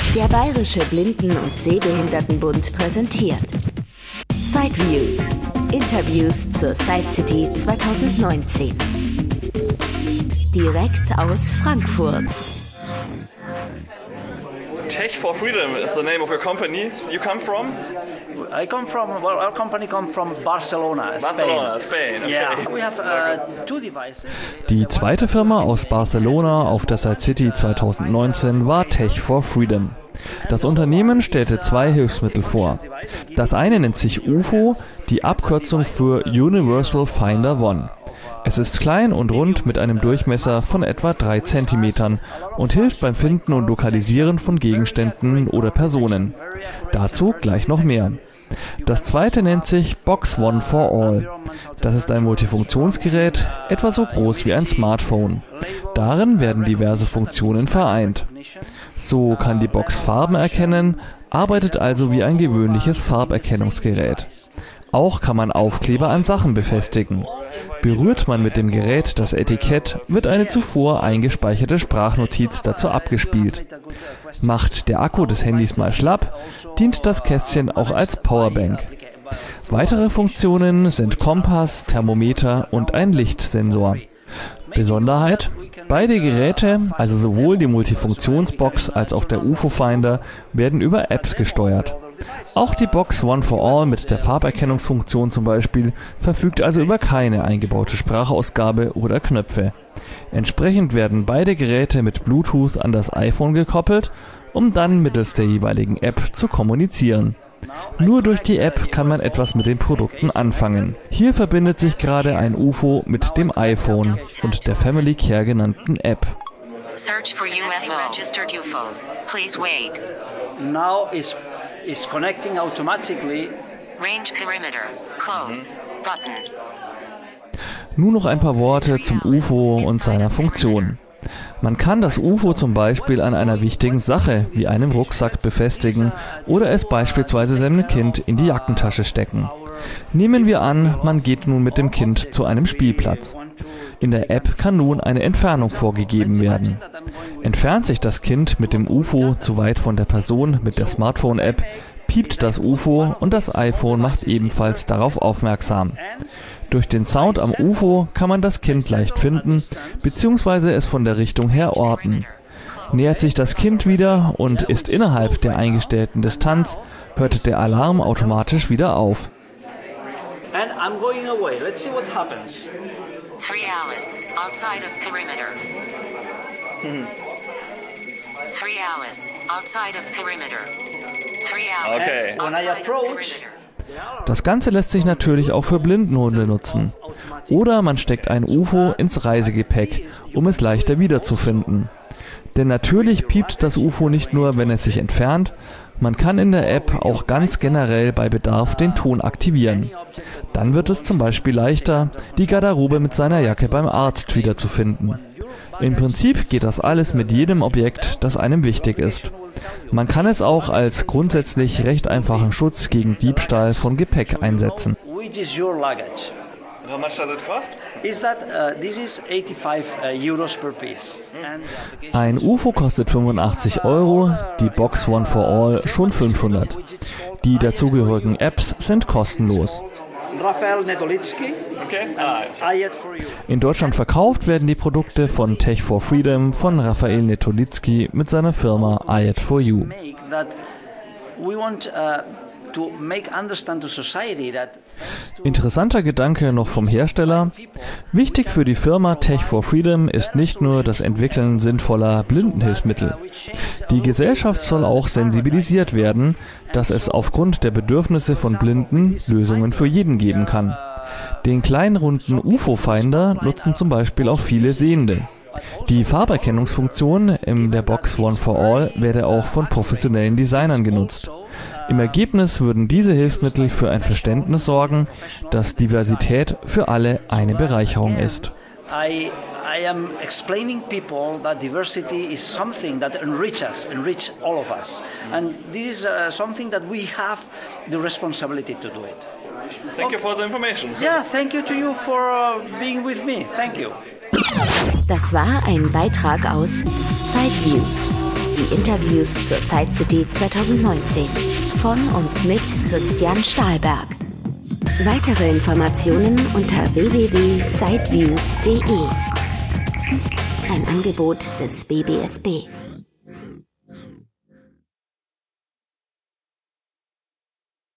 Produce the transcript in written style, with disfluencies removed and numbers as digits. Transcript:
Der Bayerische Blinden- und Sehbehindertenbund präsentiert Sideviews. Interviews zur Side City 2019. Direkt aus Frankfurt. Tech for Freedom is the name of your company. You come from? Our company comes from Barcelona, Spain. Barcelona, Spain. Okay. Yeah, we have two devices. Die zweite Firma aus Barcelona auf der Side City 2019 war Tech for Freedom. Das Unternehmen stellte zwei Hilfsmittel vor. Das eine nennt sich UFO, die Abkürzung für Universal Finder One. Es ist klein und rund mit einem Durchmesser von etwa 3 cm und hilft beim Finden und Lokalisieren von Gegenständen oder Personen. Dazu gleich noch mehr. Das zweite nennt sich Box One for All. Das ist ein Multifunktionsgerät, etwa so groß wie ein Smartphone. Darin werden diverse Funktionen vereint. So kann die Box Farben erkennen, arbeitet also wie ein gewöhnliches Farberkennungsgerät. Auch kann man Aufkleber an Sachen befestigen. Berührt man mit dem Gerät das Etikett, wird eine zuvor eingespeicherte Sprachnotiz dazu abgespielt. Macht der Akku des Handys mal schlapp, dient das Kästchen auch als Powerbank. Weitere Funktionen sind Kompass, Thermometer und ein Lichtsensor. Besonderheit: Beide Geräte, also sowohl die Multifunktionsbox als auch der UFO-Finder, werden über Apps gesteuert. Auch die Box One for All mit der Farberkennungsfunktion zum Beispiel verfügt also über keine eingebaute Sprachausgabe oder Knöpfe. Entsprechend werden beide Geräte mit Bluetooth an das iPhone gekoppelt, um dann mittels der jeweiligen App zu kommunizieren. Nur durch die App kann man etwas mit den Produkten anfangen. Hier verbindet sich gerade ein UFO mit dem iPhone und der Family Care genannten App. Search for UFO. Registered UFOs. Please wait. Now is connecting automatically. Range perimeter. Close. Button. Nun noch ein paar Worte zum UFO und seiner Funktion. Man kann das UFO zum Beispiel an einer wichtigen Sache, wie einem Rucksack, befestigen oder es beispielsweise seinem Kind in die Jackentasche stecken. Nehmen wir an, man geht nun mit dem Kind zu einem Spielplatz. In der App kann nun eine Entfernung vorgegeben werden. Entfernt sich das Kind mit dem UFO zu weit von der Person mit der Smartphone-App, piept das UFO und das iPhone macht ebenfalls darauf aufmerksam. Durch den Sound am UFO kann man das Kind leicht finden bzw. es von der Richtung her orten. Nähert sich das Kind wieder und ist innerhalb der eingestellten Distanz, hört der Alarm automatisch wieder auf. And I'm going away. Let's see what happens. 3 hours. Outside of perimeter. 3 hours. Outside of perimeter. 3 hours. Okay. When I approach, Das Ganze lässt sich natürlich auch für Blindenhunde nutzen. Oder man steckt ein UFO ins Reisegepäck, um es leichter wiederzufinden. Denn natürlich piept das UFO nicht nur, wenn es sich entfernt, man kann in der App auch ganz generell bei Bedarf den Ton aktivieren. Dann wird es zum Beispiel leichter, die Garderobe mit seiner Jacke beim Arzt wiederzufinden. Im Prinzip geht das alles mit jedem Objekt, das einem wichtig ist. Man kann es auch als grundsätzlich recht einfachen Schutz gegen Diebstahl von Gepäck einsetzen. which is your luggage? How much does it cost? Is that this is 85 euros per piece? And the application Ein UFO kostet 85 €, die Box One for All schon 500. Die dazugehörigen Apps sind kostenlos. Rafael Netolitsky, Okay. Ayat for you. In Deutschland verkauft werden die Produkte von Tech for Freedom von Rafael Netolitsky mit seiner Firma Ayat for You. Make that we want to make understand to society that Interessanter Gedanke noch vom Hersteller. Wichtig für die Firma Tech for Freedom ist nicht nur das Entwickeln sinnvoller Blindenhilfsmittel. Die Gesellschaft soll auch sensibilisiert werden, dass es aufgrund der Bedürfnisse von Blinden Lösungen für jeden geben kann. Den kleinen runden UFO-Finder nutzen zum Beispiel auch viele Sehende. Die Farberkennungsfunktion in der Box One for All werde auch von professionellen Designern genutzt. Im Ergebnis würden diese Hilfsmittel für ein Verständnis sorgen, dass Diversität für alle eine Bereicherung ist. I am explaining people that diversity is something that enrich all of us, and this is something that we have the responsibility to do it. Thank you for the information. Yeah, thank you to you for being with me. Thank you. Das war ein Beitrag aus Sideviews. die Interviews zur Side City 2019 von und mit Christian Stahlberg. Weitere Informationen unter www.sideviews.de. Ein Angebot des BBSB.